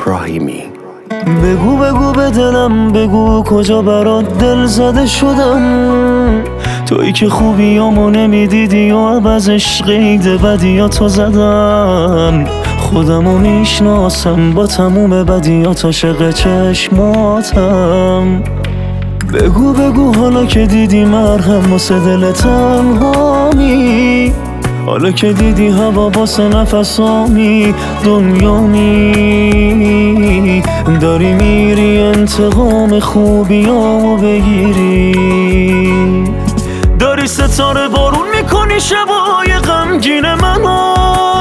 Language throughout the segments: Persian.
ابراهیمی. بگو بگو به دلم، بگو کجا برات دل زده شدم. تویی که خوبیامو نمیدیدی و عوضش قید بدیاتو زدم. خودمو میشناسم با تموم بدیات، عاشق چشماتم. بگو بگو حالا که دیدی مرهم واسه دل تنهامی، حالا که دیدی هوا واسه نفسامی دنیامی، داری میری انتقام خوبیامو بگیری. داری ستاره بارون میکنی شبای غمگین منو،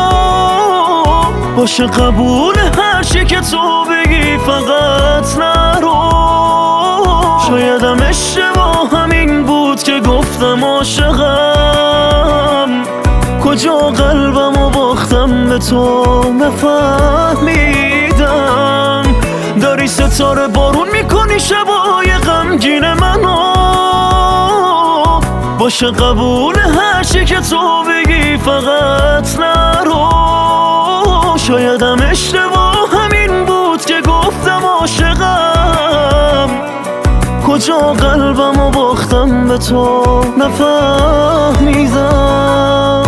باشه قبول هر چی که تو بگی فقط نرو. شایدم اشتباه همین بود که گفتم عاشقم، کجا قلبمو باختم به تو نفهمیدم. داری ستاره بارون میکنی شبای غمگین منو، باشه قبول هر چی که تو بگی فقط نرو. شایدم اشتباه همین بود که گفتم عاشقم، کجا قلبمو باختم به تو نفهمیدم.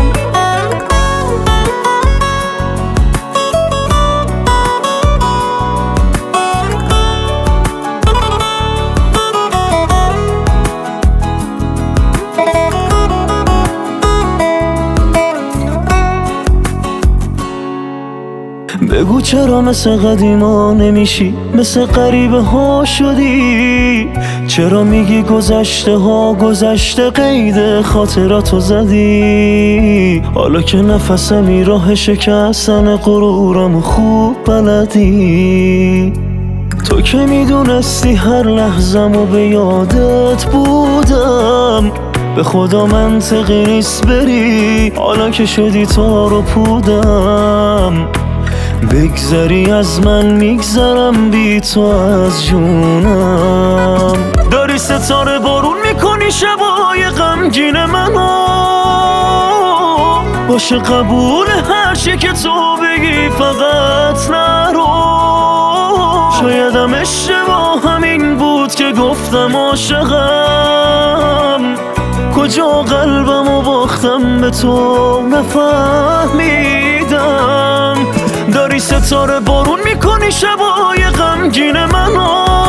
بگو چرا مثل قدیما نمیشی، مثل غریبه ها شدی؟ چرا میگی گذشته ها گذشته، قید خاطراتو زدی؟ حالا که نفسمی راه شکستن غرورم خوب بلدی. تو که میدونستی هر لحظه‌مو به یادت بودم، به خدا منطقی نیست بری حالا که شدی تار و پودم. بگذری از من میگذرم بی تو از جونم. داری ستاره بارون میکنی شبای غمگین منو، باشه قبول هر چی که تو بگی فقط نرو. شایدم اشتباه همین بود که گفتم عاشقم، کجا قلبمو باختم به تو نفهمیدم. داری ستاره بارون میکنی شبای غمگین منو،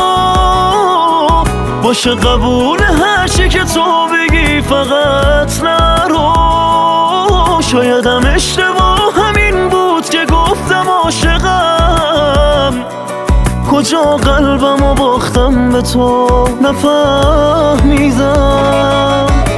باشه قبول هر چی که تو بگی فقط نرو. شایدم اشتباه همین بود که گفتم عاشقم، کجا قلبمو باختم به تو نفهمیدم.